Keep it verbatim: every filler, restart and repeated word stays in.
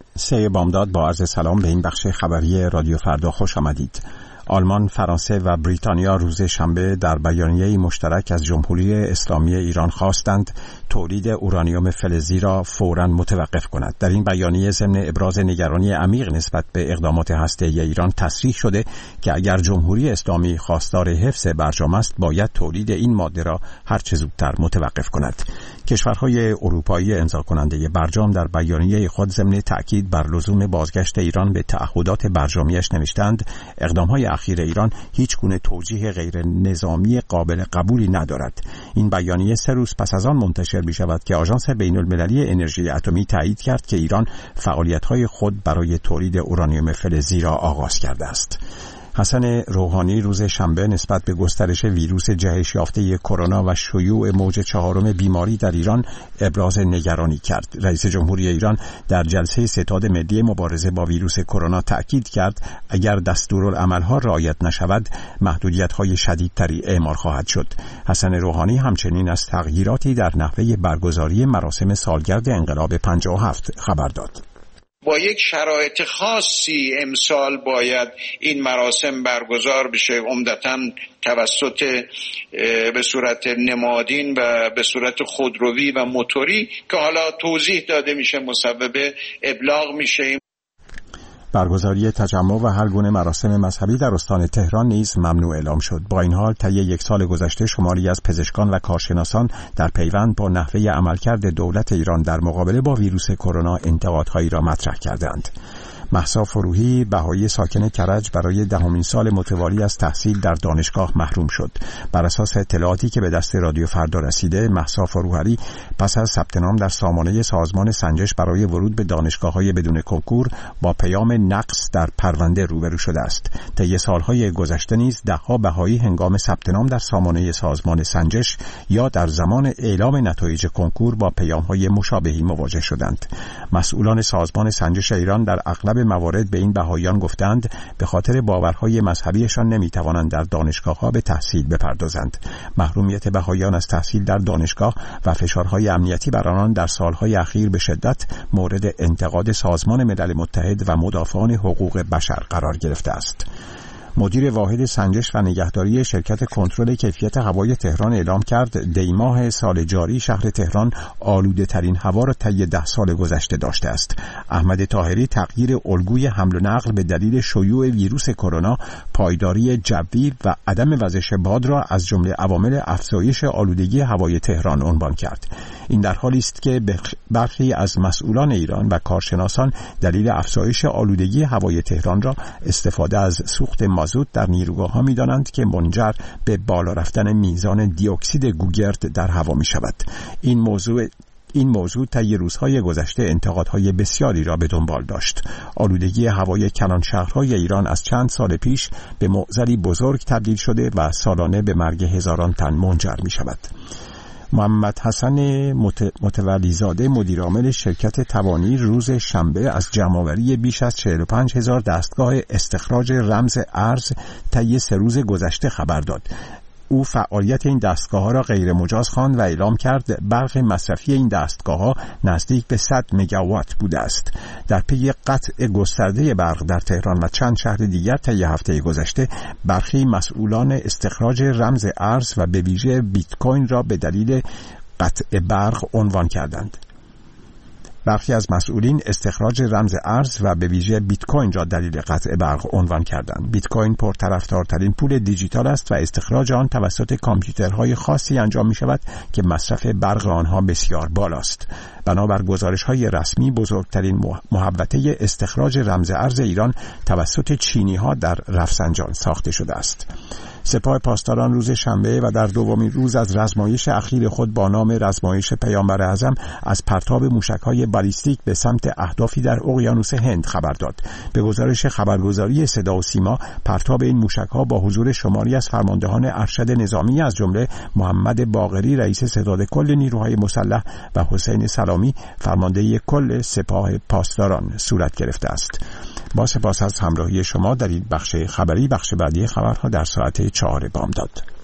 سه بامداد با عرض سلام به این بخش خبری رادیو فردا خوش آمدید. آلمان، فرانسه و بریتانیا روز شنبه در بیانیه‌ای مشترک از جمهوری اسلامی ایران خواستند تولید اورانیوم فلزی را فوراً متوقف کند. در این بیانیه ضمن ابراز نگرانی عمیق نسبت به اقدامات هسته‌ای ایران تصریح شده که اگر جمهوری اسلامی خواستار حفظ برجام است، باید تولید این ماده را هر چه زودتر متوقف کند. کشورهای اروپایی امضا کننده برجام در بیانیه خود ضمن تأکید بر لزوم بازگشت ایران به تعهدات برجامیش نوشتند اقدام‌های اخیر ایران هیچ گونه توجیه غیر نظامی قابل قبولی ندارد. این بیانیه سه روز پس از آن منتشر می شود که آژانس بین المللی انرژی اتمی تایید کرد که ایران فعالیت‌های خود برای تولید اورانیوم فلزی را آغاز کرده است. حسن روحانی روز شنبه نسبت به گسترش ویروس جهش یافته کرونا و شیوع موج چهارم بیماری در ایران ابراز نگرانی کرد. رئیس جمهوری ایران در جلسه ستاد ملی مبارزه با ویروس کرونا تأکید کرد اگر دستورالعمل‌ها رعایت نشود، محدودیت‌های شدیدتری اعمال خواهد شد. حسن روحانی همچنین از تغییراتی در نحوه برگزاری مراسم سالگرد انقلاب پنجاه و هفت خبر داد. با یک شرایط خاصی امسال باید این مراسم برگزار بشه، عمدتاً توسط به صورت نمادین و به صورت خودروی و موتوری که حالا توضیح داده میشه، مسبب ابلاغ میشه. برگزاری تجمع و هر گونه مراسم مذهبی در استان تهران نیز ممنوع اعلام شد. با این حال طی یک سال گذشته شماری از پزشکان و کارشناسان در پیوند با نحوه عملکرد دولت ایران در مقابله با ویروس کرونا انتقادهایی را مطرح کردند. مهسا فروهی بهایی ساکن کرج برای دهمین سال متوالی از تحصیل در دانشگاه محروم شد. بر اساس اطلاعاتی که به دست رادیو فردا رسیده، مهسا فروهی پس از ثبت نام در سامانه سازمان سنجش برای ورود به دانشگاه‌های بدون کنکور با پیام نقص در پرونده روبرو شده است. طی سالهای گذشته نیز ده‌ها بهایی هنگام ثبت نام در سامانه سازمان سنجش یا در زمان اعلام نتایج کنکور با پیام‌های مشابهی مواجه شدند. مسئولان سازمان سنجش ایران در اغلب موارد به این بهاییان گفتند به خاطر باورهای مذهبیشان نمیتوانند در دانشگاه‌ها به تحصیل بپردازند. محرومیت بهاییان از تحصیل در دانشگاه و فشارهای امنیتی بر آنان در سالهای اخیر به شدت مورد انتقاد سازمان ملل متحد و مدافعان حقوق بشر قرار گرفته است. مدیر واحد سنجش و نگهداری شرکت کنترل کیفیت هوای تهران اعلام کرد دیماه سال جاری شهر تهران آلوده ترین هوا را طی ده سال گذشته داشته است. احمد طاهری تغییر الگوی حمل و نقل به دلیل شیوع ویروس کرونا، پایداری جوی و عدم وزش باد را از جمله عوامل افزایش آلودگی هوای تهران عنوان کرد. این در حالی است که برخی از مسئولان ایران و کارشناسان دلیل افزایش آلودگی هوای تهران را استفاده از سوخت مازوت در نیروگاه‌ها می‌دانند که منجر به بالا رفتن میزان دی اکسید گوگرد در هوا می‌شود. این موضوع این موضوع طی روزهای گذشته انتقادهای بسیاری را به دنبال داشت. آلودگی هوای کلان شهرهای ایران از چند سال پیش به معضلی بزرگ تبدیل شده و سالانه به مرگ هزاران تن منجر می‌شود. محمد حسن متولیزاده مدیرعامل شرکت توانی روز شنبه از جمع‌آوری بیش از چهل و پنج هزار دستگاه استخراج رمز ارز طی سه روز گذشته خبر داد. او فعالیت این دستگاه‌ها را غیر مجاز خواند و اعلام کرد برق مصرفی این دستگاه‌ها نزدیک به صد مگاوات بوده است. در پی قطع گسترده برق در تهران و چند شهر دیگر طی هفته گذشته، برخی مسئولان استخراج رمز ارز و به ویژه بیت کوین را به دلیل قطع برق عنوان کردند. برخی از مسئولین استخراج رمز ارز و به ویژه بیت کوین را دلیل قطع برق عنوان کردند. بیت کوین پرطرفدارترین پول دیجیتال است و استخراج آن توسط کامپیوترهای خاصی انجام می شود که مصرف برق آنها بسیار بالاست. بنابر گزارش‌های رسمی بزرگترین محوطه استخراج رمز ارز ایران توسط چینی‌ها در رفسنجان ساخته شده است. سپاه پاسداران روز شنبه و در دومین روز از رزمایش اخیر خود با نام رزمایش پیامبر اعظم از پرتاب موشک‌های بالیستیک به سمت اهدافی در اقیانوس هند خبر داد. به گزارش خبرگزاری صدا و سیما، پرتاب این موشک‌ها با حضور شماری از فرماندهان ارشد نظامی از جمله محمد باقری رئیس ستاد کل نیروهای مسلح و حسین سلامی فرمانده کل سپاه پاسداران صورت گرفته است. با سپاس از همراهی شما در این بخش خبری. بخش بعدی خبرها در ساعت چهار بامداد.